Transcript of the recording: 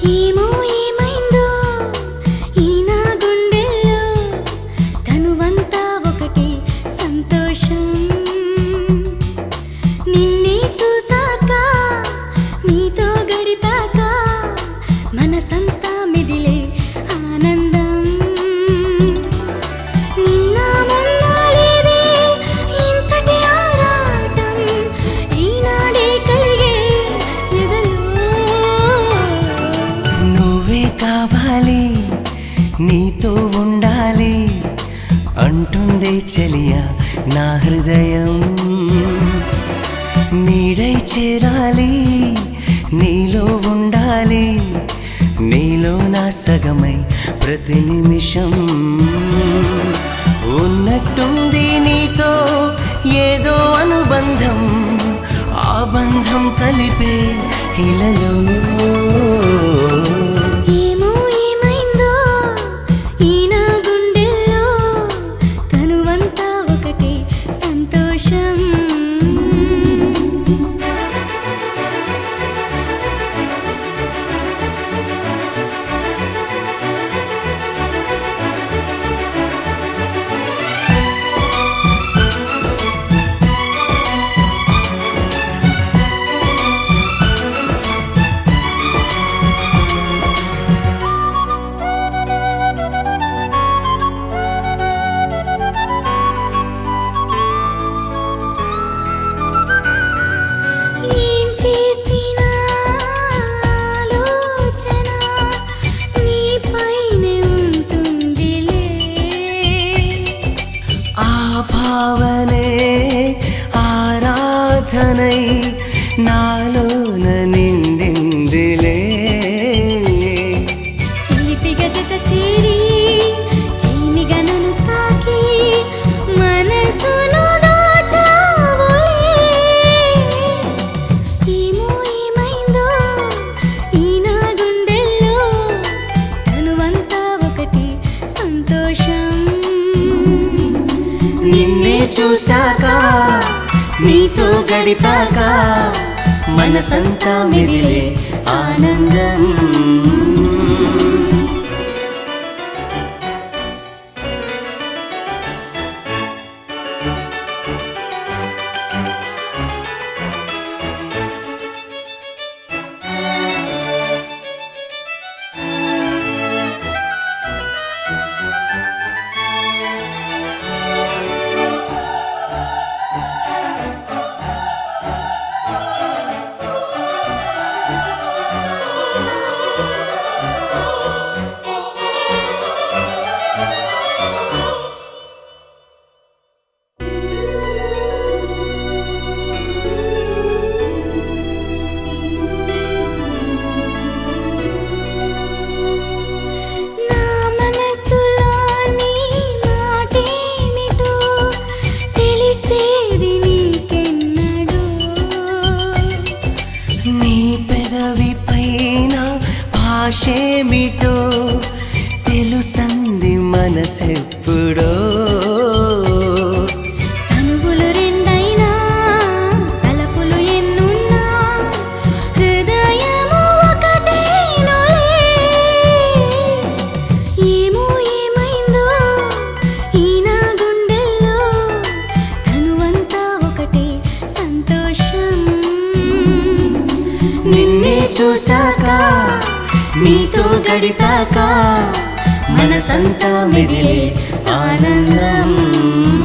ఏమో ఏమైందో ఈ నా గుండెల్లో తనువంతా ఒకటే సంతోషం నిన్నే చూసాక నీతో గడిపాక మనసంతా మెదిలే ఆనందం నిన్న మొన్న లేదే ఇంతటి ఆరాటం ఈనాడే కలిగే ఎదలో నువ్వే కావాలి నీతో ఉండాలి అంటుందే చెలియా నా హృదయం నీడై చేరాలి నీలో ఉండాలి నీలో నా సగమై ప్రతి నిమిషం ఉన్నట్టుంది నీతో ఏదో అనుబంధం ఆ బంధం కలిపే ఇలలో ఏమో ఏమైందో ఈ నా గుండెల్లో తనువంతా ఒకటే సంతోషం ఏం చేసినా ఆలోచన నీపైనే ఉంటుందిలే ఆ భావనే ఆరాధనై నాలోన నిండిందిలే చిలిపిగా జత చేరి చిలిమిగా నన్ను తాకి మనసును దాచావులే ఏమో ఏమైందో ఈ నా గుండెల్లో తనువంతా ఒకటి సంతోషం నిన్నే చూశాక నీతో గడిపాక మనసంతా మెదిలే ఆనందం నా మనసులోని మాటేమిటో తెలిసేది నీకెన్నడూ నీ పెదవి పైన భాషేమిటో తెలుసంది మనసెప్పుడో తనువులు రెండైనా తలపులు ఎన్నున్నా హృదయము ఒకటేనులే ఏమో ఏమైందో ఈ నా గుండెల్లో తనువంతా ఒకటే సంతోషం నిన్నే చూశాక నీతో గడిపాక మనసంతా మెదిలే ఆనందం